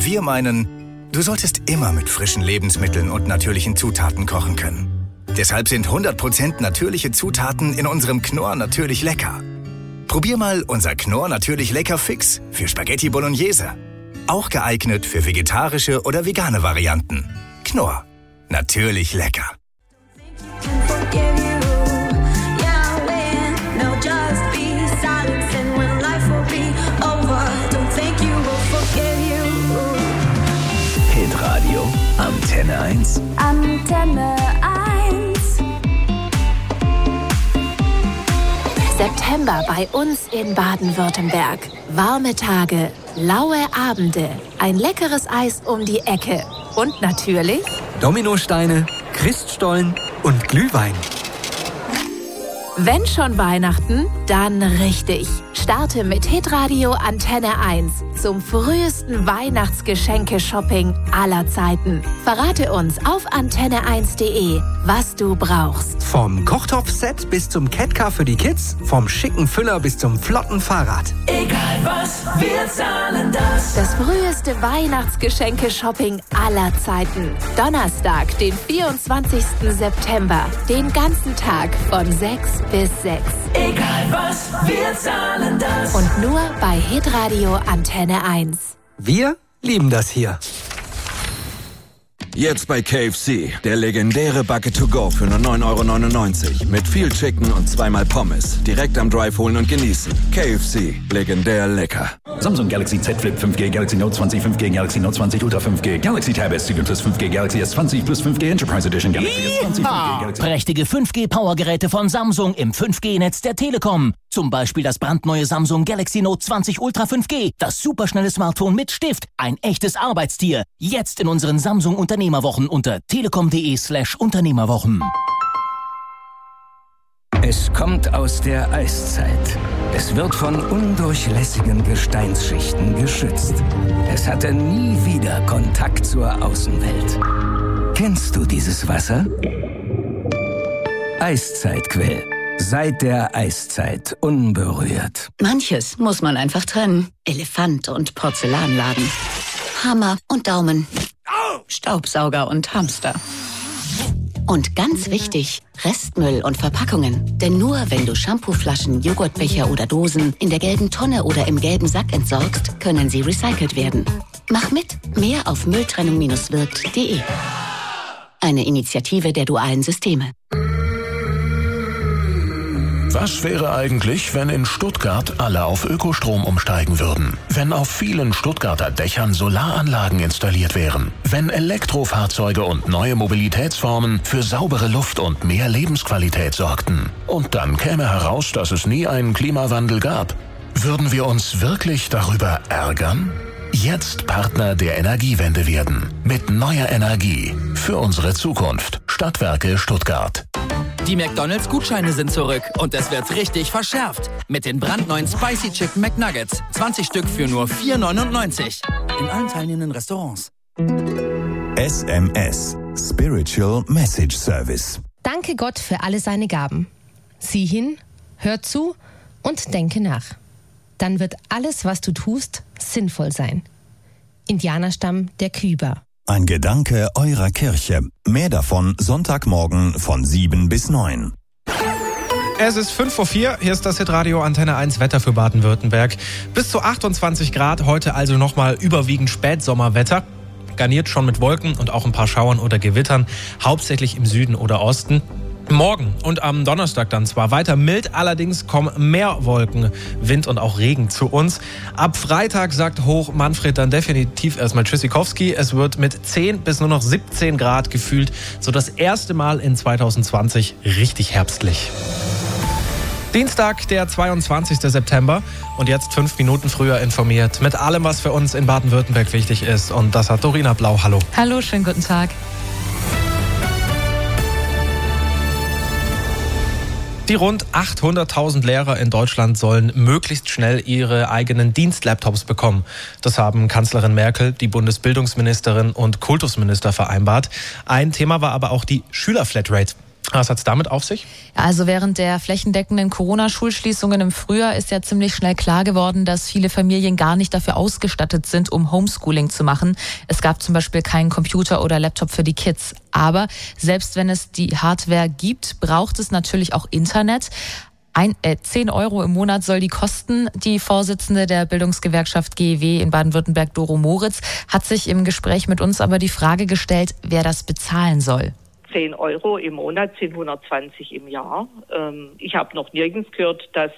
Wir meinen, du solltest immer mit frischen Lebensmitteln und natürlichen Zutaten kochen können. Deshalb sind 100% natürliche Zutaten in unserem Knorr natürlich lecker. Probier mal unser Knorr natürlich lecker Fix für Spaghetti Bolognese. Auch geeignet für vegetarische oder vegane Varianten. Knorr. Natürlich lecker. Hitradio Antenne 1. Antenne 1. September bei uns in Baden-Württemberg. Warme Tage, laue Abende, ein leckeres Eis um die Ecke und natürlich Dominosteine, Christstollen und Glühwein. Wenn schon Weihnachten, dann richtig. Starte mit Hitradio Antenne 1 zum frühesten Weihnachtsgeschenke-Shopping aller Zeiten. Verrate uns auf antenne1.de, was du brauchst. Vom Kochtopfset bis zum Catcar für die Kids, vom schicken Füller bis zum flotten Fahrrad. Egal was, wir zahlen das. Das früheste Weihnachtsgeschenke-Shopping aller Zeiten. Donnerstag, den 24. September. Den ganzen Tag von 6 bis 6. Egal was, wir zahlen das. Und nur bei Hitradio Antenne 1. Wir lieben das hier. Jetzt bei KFC. Der legendäre Bucket to go für nur 9,99 € mit viel Chicken und zweimal Pommes. Direkt am Drive holen und genießen. KFC. Legendär lecker. Samsung Galaxy Z Flip 5G, Galaxy Note 20 5G, Galaxy Note 20 Ultra 5G, Galaxy Tab S7 plus 5G, Galaxy S20 plus 5G Enterprise Edition, Galaxy S20 5G, Galaxy... Prächtige 5G-Powergeräte von Samsung im 5G-Netz der Telekom. Zum Beispiel das brandneue Samsung Galaxy Note 20 Ultra 5G. Das superschnelle Smartphone mit Stift. Ein echtes Arbeitstier. Jetzt in unseren Samsung Unternehmerwochen unter telekom.de/Unternehmerwochen. Es kommt aus der Eiszeit. Es wird von undurchlässigen Gesteinsschichten geschützt. Es hatte nie wieder Kontakt zur Außenwelt. Kennst du dieses Wasser? Eiszeitquell. Seit der Eiszeit unberührt. Manches muss man einfach trennen. Elefant und Porzellanladen. Hammer und Daumen. Staubsauger und Hamster. Und ganz wichtig, Restmüll und Verpackungen. Denn nur wenn du Shampooflaschen, Joghurtbecher oder Dosen in der gelben Tonne oder im gelben Sack entsorgst, können sie recycelt werden. Mach mit. Mehr auf mülltrennung-wirkt.de. Eine Initiative der dualen Systeme. Was wäre eigentlich, wenn in Stuttgart alle auf Ökostrom umsteigen würden? Wenn auf vielen Stuttgarter Dächern Solaranlagen installiert wären? Wenn Elektrofahrzeuge und neue Mobilitätsformen für saubere Luft und mehr Lebensqualität sorgten? Und dann käme heraus, dass es nie einen Klimawandel gab. Würden wir uns wirklich darüber ärgern? Jetzt Partner der Energiewende werden. Mit neuer Energie. Für unsere Zukunft. Stadtwerke Stuttgart. Die McDonald's-Gutscheine sind zurück und es wird richtig verschärft. Mit den brandneuen Spicy Chicken McNuggets. 20 Stück für nur 4,99. In allen teilnehmenden Restaurants. SMS. Spiritual Message Service. Danke Gott für alle seine Gaben. Sieh hin, hör zu und denke nach. Dann wird alles, was du tust, sinnvoll sein. Indianerstamm der Khyber. Ein Gedanke eurer Kirche. Mehr davon Sonntagmorgen von 7 bis 9. Es ist 5:04 Uhr, hier ist das Hitradio Antenne 1 Wetter für Baden-Württemberg. Bis zu 28 Grad, heute also nochmal überwiegend Spätsommerwetter. Garniert schon mit Wolken und auch ein paar Schauern oder Gewittern, hauptsächlich im Süden oder Osten. Morgen und am Donnerstag dann zwar weiter mild, allerdings kommen mehr Wolken, Wind und auch Regen zu uns. Ab Freitag sagt Hoch Manfred dann definitiv erstmal Tschüssikowski. Es wird mit 10 bis nur noch 17 Grad gefühlt, so das erste Mal in 2020 richtig herbstlich. Dienstag, der 22. September und jetzt 5 Minuten früher informiert mit allem, was für uns in Baden-Württemberg wichtig ist. Und das hat Dorina Blau. Hallo. Hallo, schönen guten Tag. Die rund 800.000 Lehrer in Deutschland sollen möglichst schnell ihre eigenen Dienstlaptops bekommen. Das haben Kanzlerin Merkel, die Bundesbildungsministerin und Kultusminister vereinbart. Ein Thema war aber auch die Schülerflatrate. Was hat es damit auf sich? Also während der flächendeckenden Corona-Schulschließungen im Frühjahr ist ja ziemlich schnell klar geworden, dass viele Familien gar nicht dafür ausgestattet sind, um Homeschooling zu machen. Es gab zum Beispiel keinen Computer oder Laptop für die Kids. Aber selbst wenn es die Hardware gibt, braucht es natürlich auch Internet. 10 Euro im Monat soll die kosten. Die Vorsitzende der Bildungsgewerkschaft GEW in Baden-Württemberg, Doro Moritz, hat sich im Gespräch mit uns aber die Frage gestellt, wer das bezahlen soll. 10 Euro im Monat sind 120 im Jahr. Ich habe noch nirgends gehört, dass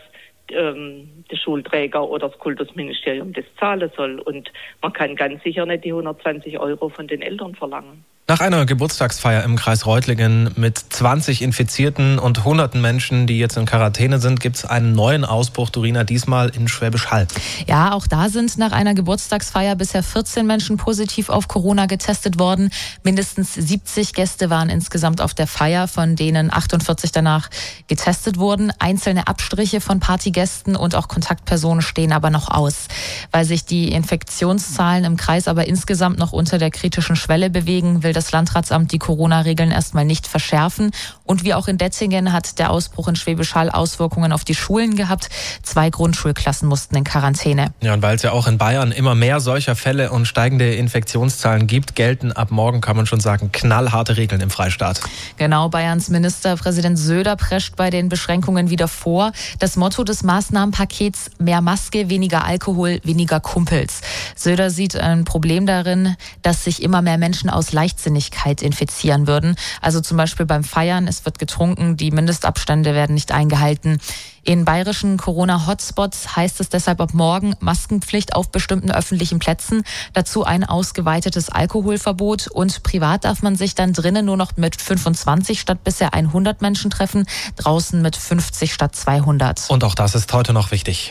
der Schulträger oder das Kultusministerium das zahlen soll. Und man kann ganz sicher nicht die 120 Euro von den Eltern verlangen. Nach einer Geburtstagsfeier im Kreis Reutlingen mit 20 Infizierten und hunderten Menschen, die jetzt in Quarantäne sind, gibt es einen neuen Ausbruch, Dorina, diesmal in Schwäbisch Hall. Ja, auch da sind nach einer Geburtstagsfeier bisher 14 Menschen positiv auf Corona getestet worden. Mindestens 70 Gäste waren insgesamt auf der Feier, von denen 48 danach getestet wurden. Einzelne Abstriche von Partygästen und auch Kontaktpersonen stehen aber noch aus. Weil sich die Infektionszahlen im Kreis aber insgesamt noch unter der kritischen Schwelle bewegen, will das Landratsamt die Corona-Regeln erstmal nicht verschärfen. Und wie auch in Detzingen hat der Ausbruch in Schwäbisch Hall Auswirkungen auf die Schulen gehabt. 2 Grundschulklassen mussten in Quarantäne. Ja, und weil es ja auch in Bayern immer mehr solcher Fälle und steigende Infektionszahlen gibt, gelten ab morgen, kann man schon sagen, knallharte Regeln im Freistaat. Genau, Bayerns Ministerpräsident Söder prescht bei den Beschränkungen wieder vor. Das Motto des Maßnahmenpakets: mehr Maske, weniger Alkohol, weniger Kumpels. Söder sieht ein Problem darin, dass sich immer mehr Menschen aus Leichtsinnigkeit infizieren würden. Also zum Beispiel beim Feiern, es wird getrunken, die Mindestabstände werden nicht eingehalten. In bayerischen Corona-Hotspots heißt es deshalb ab morgen Maskenpflicht auf bestimmten öffentlichen Plätzen, dazu ein ausgeweitetes Alkoholverbot und privat darf man sich dann drinnen nur noch mit 25 statt bisher 100 Menschen treffen, draußen mit 50 statt 200. Und auch das ist heute noch wichtig.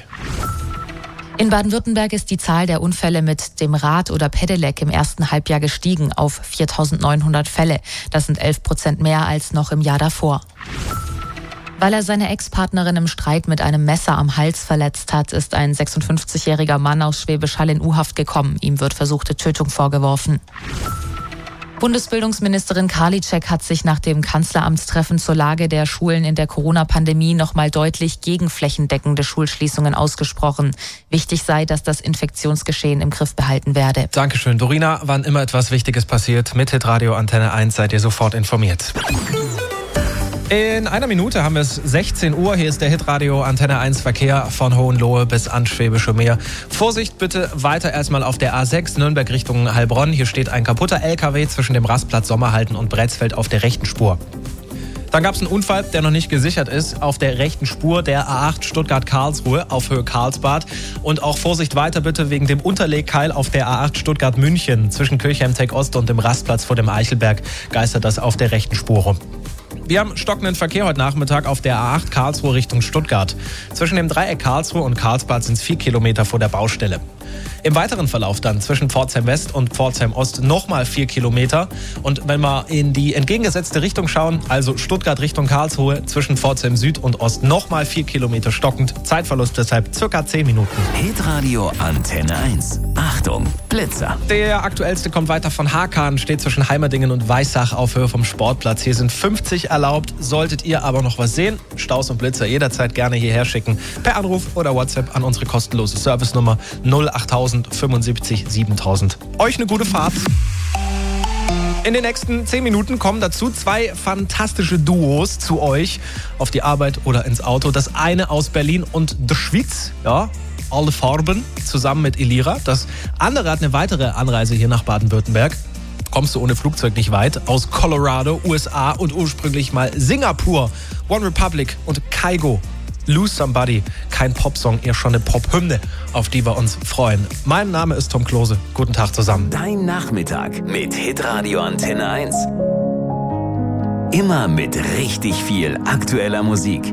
In Baden-Württemberg ist die Zahl der Unfälle mit dem Rad oder Pedelec im ersten Halbjahr gestiegen auf 4.900 Fälle. Das sind 11% mehr als noch im Jahr davor. Weil er seine Ex-Partnerin im Streit mit einem Messer am Hals verletzt hat, ist ein 56-jähriger Mann aus Schwäbisch Hall in U-Haft gekommen. Ihm wird versuchte Tötung vorgeworfen. Bundesbildungsministerin Karliczek hat sich nach dem Kanzleramtstreffen zur Lage der Schulen in der Corona-Pandemie nochmal deutlich gegen flächendeckende Schulschließungen ausgesprochen. Wichtig sei, dass das Infektionsgeschehen im Griff behalten werde. Dankeschön, Dorina. Wann immer etwas Wichtiges passiert, mit Hitradio Antenne 1 seid ihr sofort informiert. In einer Minute haben wir es 16 Uhr. Hier ist der Hitradio Antenne 1 Verkehr von Hohenlohe bis ans Schwäbische Meer. Vorsicht bitte weiter erstmal auf der A6 Nürnberg Richtung Heilbronn. Hier steht ein kaputter LKW zwischen dem Rastplatz Sommerhalden und Bretzfeld auf der rechten Spur. Dann gab es einen Unfall, der noch nicht gesichert ist, auf der rechten Spur der A8 Stuttgart-Karlsruhe auf Höhe Karlsbad. Und auch Vorsicht weiter bitte wegen dem Unterlegkeil auf der A8 Stuttgart-München. Zwischen Kirchheim-Tech-Ost und dem Rastplatz vor dem Eichelberg geistert das auf der rechten Spur rum. Wir haben stockenden Verkehr heute Nachmittag auf der A8 Karlsruhe Richtung Stuttgart. Zwischen dem Dreieck Karlsruhe und Karlsbad sind es 4 Kilometer vor der Baustelle. Im weiteren Verlauf dann zwischen Pforzheim West und Pforzheim Ost nochmal 4 Kilometer. Und wenn wir in die entgegengesetzte Richtung schauen, also Stuttgart Richtung Karlsruhe, zwischen Pforzheim Süd und Ost nochmal 4 Kilometer stockend. Zeitverlust deshalb circa 10 Minuten. Hitradio Antenne 1. Achtung, Blitzer. Der aktuellste kommt weiter von Hakan, steht zwischen Heimerdingen und Weissach auf Höhe vom Sportplatz. Hier sind 50 erlaubt. Solltet ihr aber noch was sehen, Staus und Blitzer jederzeit gerne hierher schicken. Per Anruf oder WhatsApp an unsere kostenlose Servicenummer 08000 75 7000. Euch eine gute Fahrt. In den nächsten 10 Minuten kommen dazu 2 fantastische Duos zu euch auf die Arbeit oder ins Auto. Das eine aus Berlin und der Schweiz, ja, alle Farben, zusammen mit Elira. Das andere hat eine weitere Anreise hier nach Baden-Württemberg. Kommst du ohne Flugzeug nicht weit. Aus Colorado, USA und ursprünglich mal Singapur. One Republic und Kygo. Lose Somebody, kein Popsong, eher schon eine Pop-Hymne, auf die wir uns freuen. Mein Name ist Tom Klose. Guten Tag zusammen. Dein Nachmittag mit Hitradio Antenne 1. Immer mit richtig viel aktueller Musik.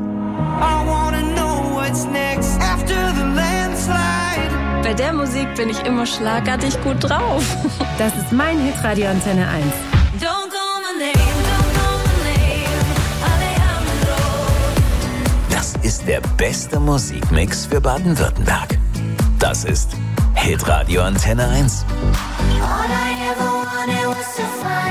Bei der Musik bin ich immer schlagartig gut drauf. Das ist mein Hitradio Antenne 1. Das ist der beste Musikmix für Baden-Württemberg. Das ist Hitradio Antenne 1. All I ever wanted was to find